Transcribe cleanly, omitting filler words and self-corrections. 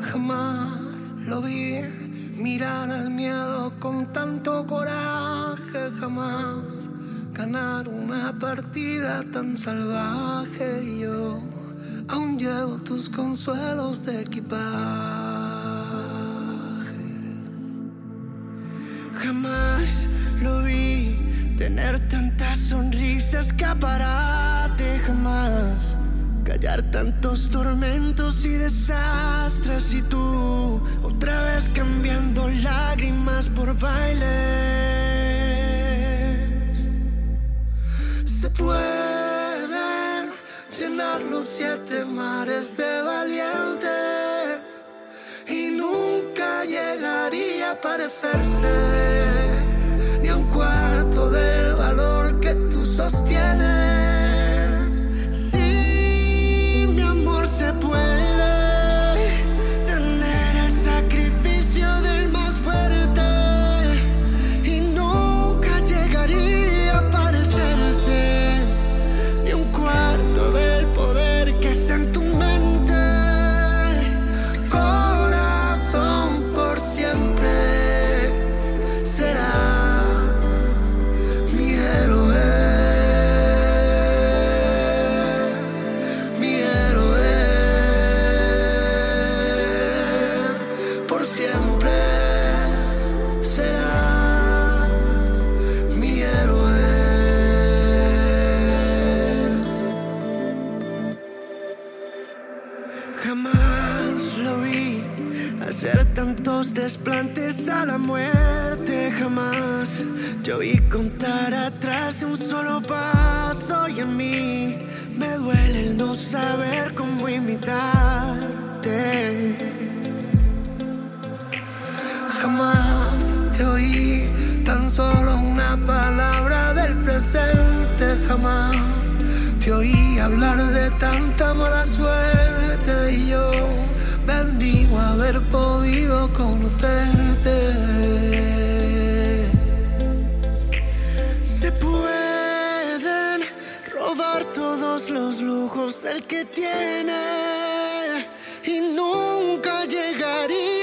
Jamás lo vi mirar al miedo con tanto coraje, jamás ganar una partida tan salvaje. Y yo aún llevo tus consuelos de equipaje. Jamás lo vi tener tantas sonrisas, escaparate, jamás callar tantos tormentos y desastres. Y tú otra vez cambiando lágrimas por bailes. Se pueden llenar los 7 mares de valientes y nunca llegaría a parecerse ni a un cuarto del valor que tú sostienes. Se puede tener el sacrificio del más fuerte y nunca llegaría a parecerse ni un cuarto del poder que está en tu mente. Corazón, por siempre serás mi héroe. Siempre serás mi héroe. Jamás lo vi hacer tantos desplantes a la muerte. Jamás yo vi contar atrás de un solo paso. Y en mí me duele el no saber cómo imitarte. Jamás te oí tan solo una palabra del presente. Jamás te oí hablar de tanta mala suerte. Y yo bendigo haber podido conocerte. Se pueden robar todos los lujos del que tiene y nunca llegaría